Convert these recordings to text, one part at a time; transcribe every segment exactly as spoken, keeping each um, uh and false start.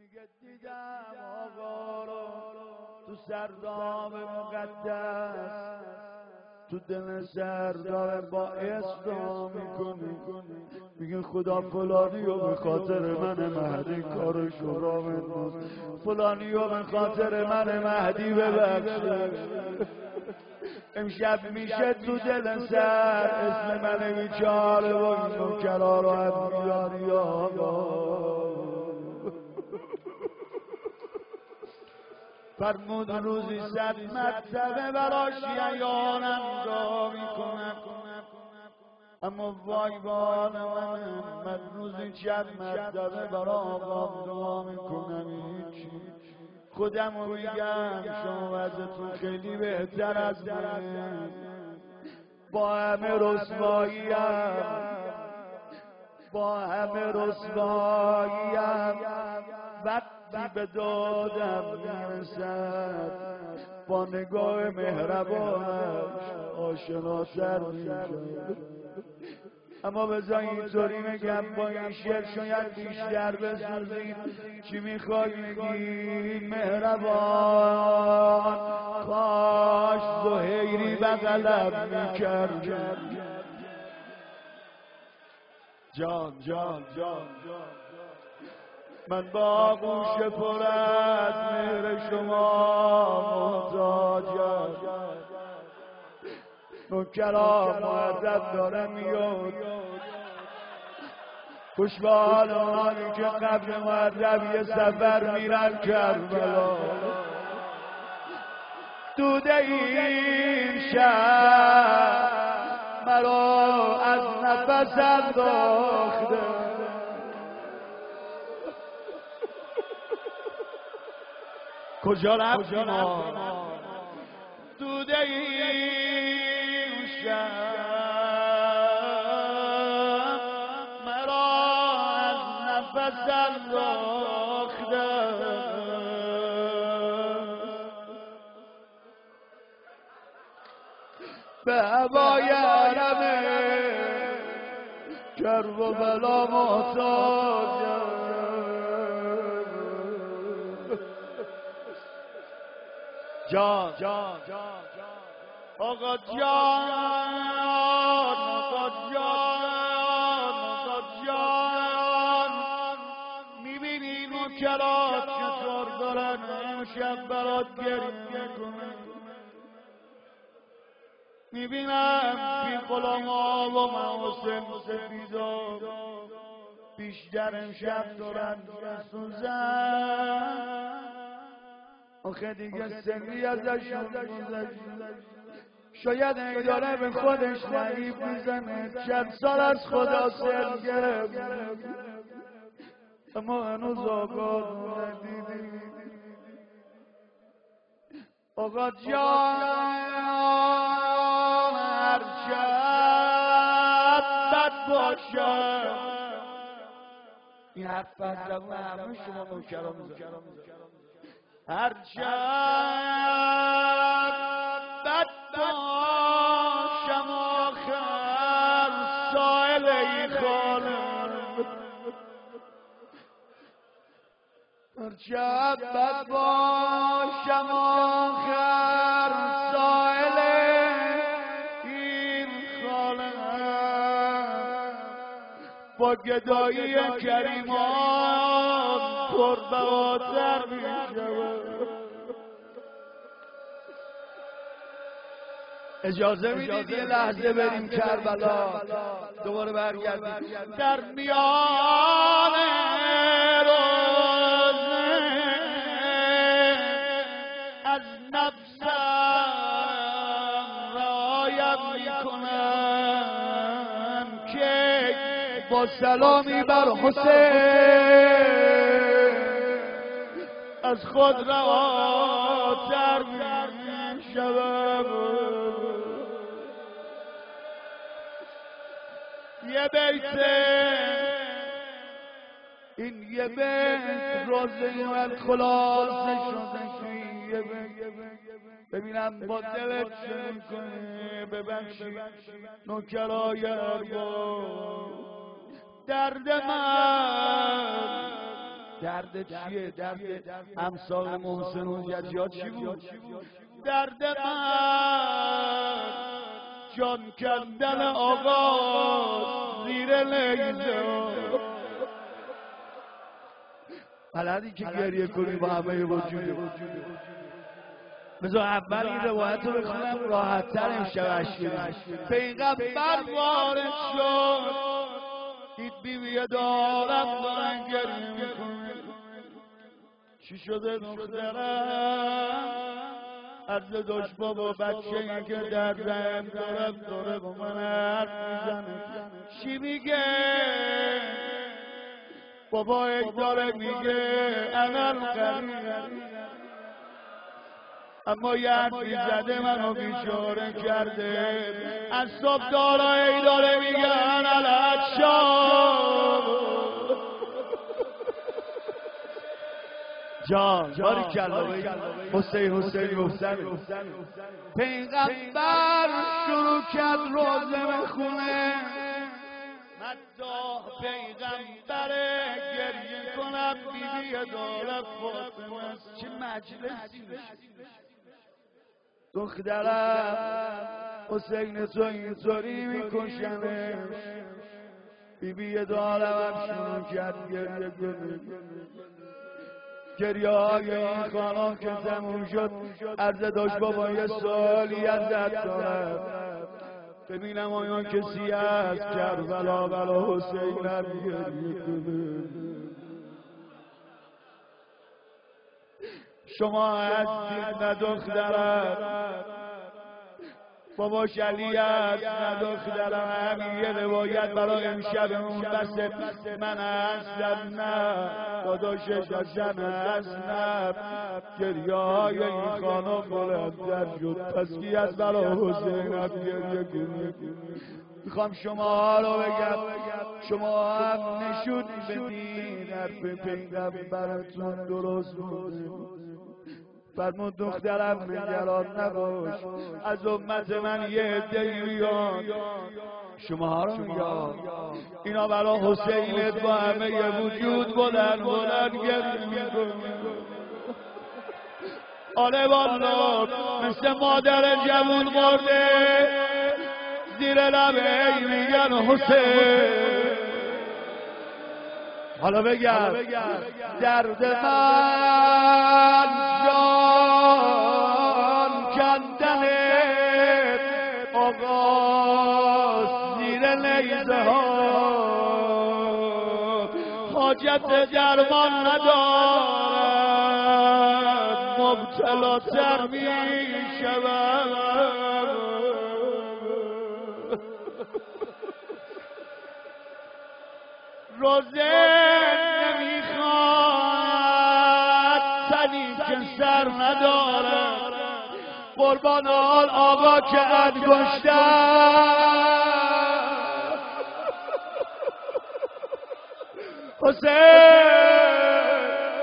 دیدم آقا رو تو سرداب مقدس، تو دل سردار با اسلام میکنی، میگه خدا فلانی و به خاطر من مهدی کارشو را بنداز، فلانی و به خاطر من مهدی ببخش. امشب میشه تو دل سر اسم من بیچاره و این نوکرا رو هم میاری آقا. فرمود روزی صد مرتبه براش ییانم را میکنم، اما وای بال من، من روزی چند مرتبه برا آقام دعا میکنم هیچی. خودم رو میگم شما وضعتون خیلی بهتر از من، با همه رسواییم، با همه رسواییم وقتی به دادم میرسد، با نگاه مهربانش آشناتر میشم. اما بذار اینطوری بگم با این شعر شاید بیشتر بسوزید. چی میخوای بگی مهربان؟ کاش زهیری بغلم میکرد. جان جان جان من با گوش پر از مهر شما محتاجم. نوکرا معرض داره میاد، خوشبال آنی که قبل معرض یه سفر میرن کربلا. دوده این شب مرا از نفس انداخته، کجا رفتی ما؟ دوده این شب مرا از نفس انداخته. به هوای حرم کرب و بلا محتاجم. جان جان آقا جان، آقا جان، آقا جان، میبینی نوکرات چطور دارن امشب برات گریه کنن؟ میبینم بی غلاما و محاسن سفیدا بیشتر امشب دارن میسوزن. آخه دیگه سنی ازشون گذشت، شاید این داره به خودش نریف میزنه، چند سال از خدا سر گرفت اما هنوز آقا ندیدی. آقا جان هر شب بد باشه، این حرف بد زبون همه شما نوکرا میزنم. هر شب بد باشم آخر سائل ای خانم، هر شب بد باشم آخر سائل این خانم، با گدایی کریمان پربهاتر میشود. اجازه میدید یه لحظه بریم کربلا، دوباره برگردیم. در میان روزه از نفسم رعایت میکنم که با سلامی بر حسین از خود رهاتر میشوم. یه بیت این یه بیت روزه من خلاصه شده، یه بیت ببینم با دلت چه میکنه. ببخشی نوکرای ارباب، درد من درد چیه؟ درد امثال محسن و یجا چی بود؟ درد من جان کندن آقا زیر لیزه. بلدی که گریه کنی با همه وجوده. بذار اول این روایت رو بخونم راحت تر امشب اشک. پیغمبر وارد شد دید بیوی دارم دارن گریه میکنه. چی شده دخترم؟ عرض داشت بابا بچه این که دردم دارم داره با من حرف میزنه. چی میگه؟ بابا یک داره میگه انا الغریب، اما یه حرفی زده منو بیچاره کرده. از صبح دارایی داره میگه انا العطشان. جان باری کلابه حسین حسین حسین. پیغمبر شروع کرد روزه میخونه. مداح پیغمبره گریه کنم بیبی داره فاطمه. چه مجلسی دخترم حسین تو اینطوری میکشمش. بیبی دارم هم شروع کرد گریه کنه. گریه های این خانم که تموم شد عرضه داشت بابا یه سالی ازت دارم ببینم آیا کسی از کربلا بلا حسین هم گریه کنه. شما هستید نه دخترم، بابا شلی هست نه دخترم. همین یه روایت برای امشبمون بسه. من هستم نه داداشش هستم هستم. گریه های این خانم بلندتر شد. پس کی از برای حسین هم گریه کنه؟ میخوام شما ها رو بگم شما هم نشون بدین حرف پیغمبرتون درست بوده. فرمود دخترم نگران نباش، از امت من یه عده‌ای میان. شما ها رو میگم اینا برای حسینت با همه یه وجود بلند بلند گریه میکنه. آره والا مثل مادر جوون مرده زیر لبه میگن حسین. حالا بگم درد من جان کندن آقا زیر نیزه ها. حاجت درمان ندارد مبتلا تر می شود. روزه نمیخواد تنی که سر ندارد. قربان آل آقا که انگشتر حسین.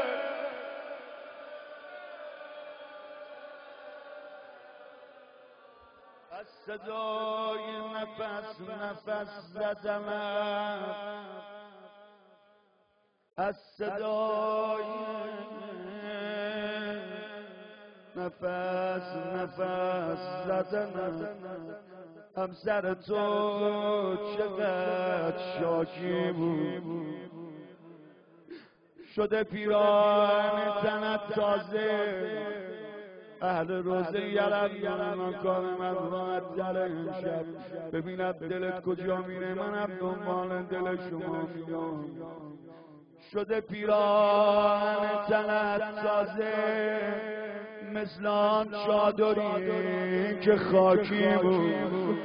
از صدای نفس نفس زدم، از صدای نفس نفس زدن همسر تو چقدر شاکی بود. شده پیران تنت تازه. اهل روزه یلم یلم مکان من راحت در امشب ببینم دلت کجا میره، منم دنبال دل شما میام. شده پیران تنت تازه مثل آن چادری که خاکی بود.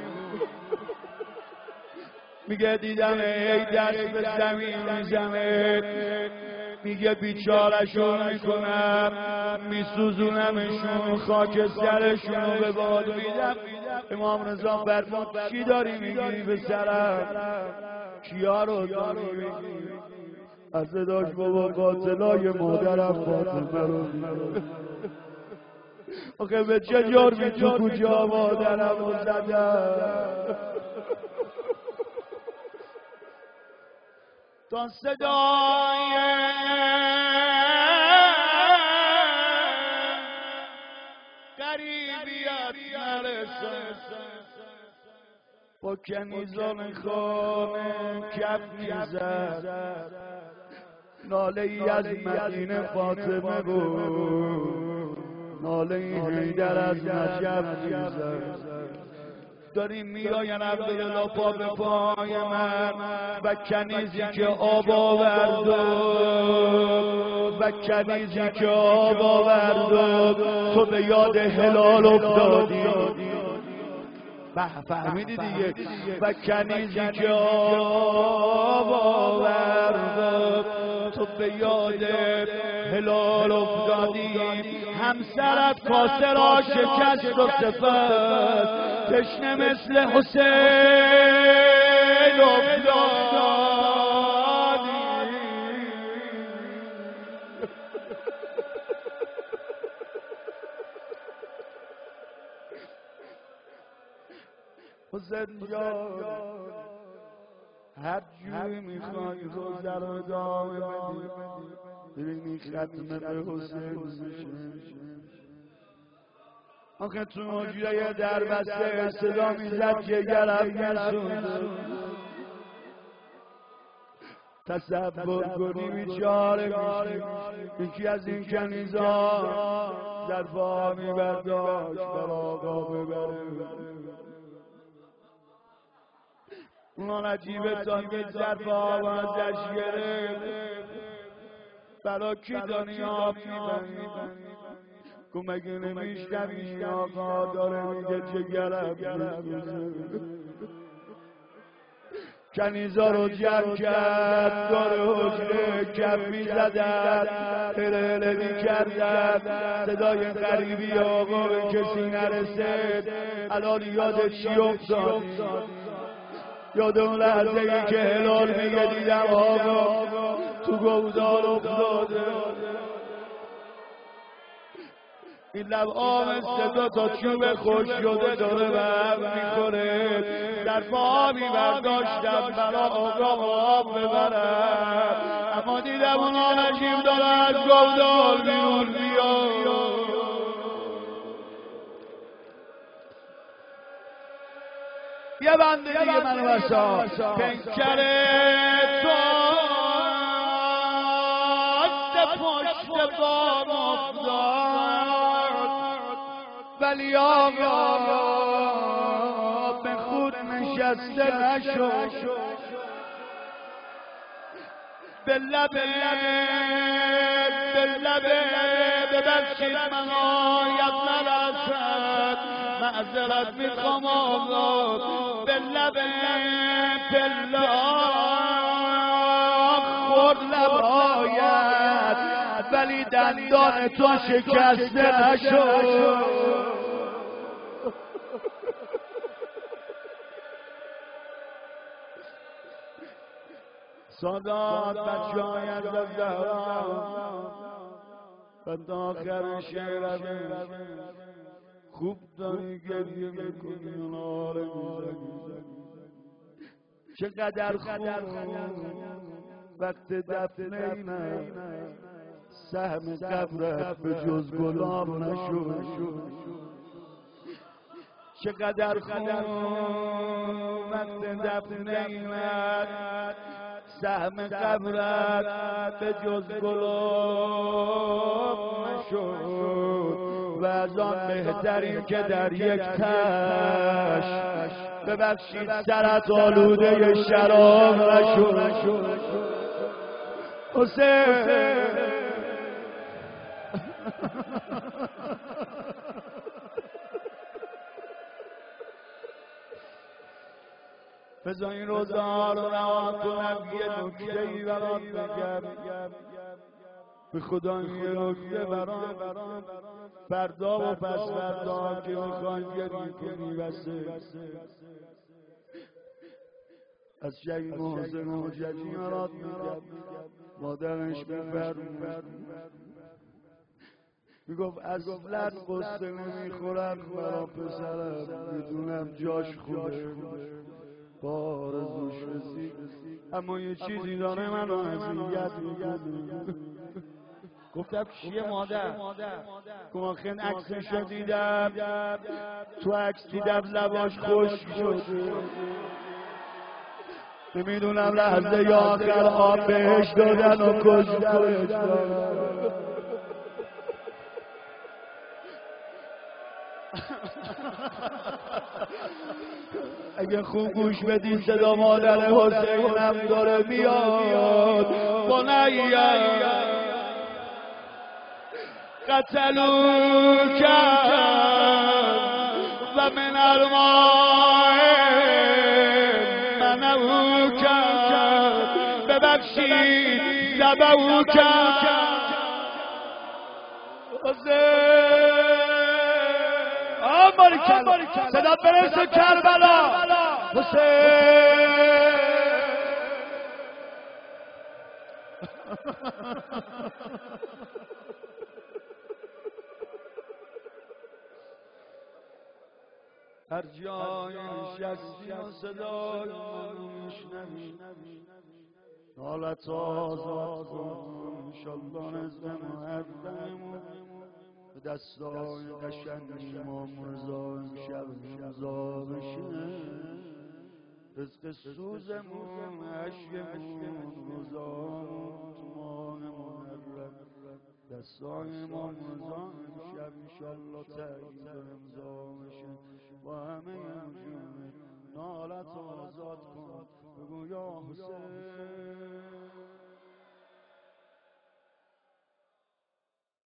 میگه دیدم ای دست به زمین میزنه، میگه بیچارشون میکنم میسوزونمشون خاکسترشون به باد میدم. امام رضا فرمود چی داری میگیری به سرم؟ کیا رو داری میگیری؟ از داشت بابا قاتلای مادرم فاطمه رو میگیری. آخه به چه جرمی تو کجا مادرم رو زدم؟ تا صدای قریبیت نرسد با کنیزان خانه کف میزد ناله ای از مدینه فاطمه بود ناله ای حیدر از نجف میزد داریم میراین عبدالله پا به پای من و کنیزی که آب آورد و کنیزی که آب آورد تو به یاد هلال افتادی فهمیدی دیگه و کنیزی که آب آورد تو به یاد هلال افتادی همسرت کاسه را شکست و سپس تشنه مثل حسین افتادی حسین جان هر جوری میخوای روزه رو ادامه بدی ببینی ختم به حسین میشه آخه تو حجره در بسته صدا میزد که گرم میسوزه تصور کنی بیچاره میشی یکی از این کنیزا در پا میبرداشت بر آقا ببره اون عجیبه تا میزد با آوازش گرفت برا کی دانی آب میبری گو مگه نمیشنوی آقا داره میگه جگرم میسوزه کنیزا رو جمع کرد داره حجره کف میزدن هله هله میکردن صدای غریبی آقا به کسی نرسید الان یاد چی افتاد یاد اون لحظه ای که هلال میگه دیدم آقا تو گودال افتاده این لب آم صدا تا چوب خوش شده داره برم میخوره در پا میبرداشتم برا آقا آب ببرم اما دیدم اون آنجیم داره از گودال بیرون بیاد یه بنده دیگه منو بسا پنکره تو پشت بام افتاد ولی آقا به خود نشسته نشد به لبه به لبه ببخشید من آید نرسد معذرت میخوام آقا به لبه پلا خورد لباید ولی دندان تو شکسته نشد سادات بچه های از زهرا و تا آخر شعرم خوب داری گریه میکنی ناره میزنی چقدر خوب وقت دفنه اینه سهم قبرت به جز گلاب نشد چقدر خوب وقت دفنه اینه سهم قبرت به جز گلاب نشد و از آن بهترین که در یک تش ببخشید سرت آلوده شراب نشد حسین بذار این روزا رو روان کنم یه نکته ای برات بگم به خدا یه نکته برام فردا و پس فردا که میخوان گریه کنی بسه از شهید محسن حجتی برات میگم مادرش میفرمود میگفت اصلا قصه نمیخورم برا پسرم میدونم جاش خوبه بارزوش رسید، اما یه چیزی داره منو اذیت میکنه. گفتم چیه مادر؟ گفتم آخه عکسشو دیدم، تو عکس دیدم لباش خشک شده، نمیدونم لحظه یا آخر آب بهش دادن و کشتنش. اگه خوب گوش بدین صدا مادر حسینم داره میاد. بنیه قتلوا کرد و من الماء منعوا کرد، ببخشید ذبحوا کرد. آماری کلا صدا برسه کربلا. حسین هر جای نشستی و صدای منو میشنوی، حالت آزاد کن انشالله نزد محرمون، به دستای قشنگ امام رضا امشب امضا بشه. رزق سوزمون عشقمون روزامون تو ماه محرم، دستای امام رضا امشب انشالله تایید امضا بشه. با همه وجود نالت آزاد کن، بگو یا حسین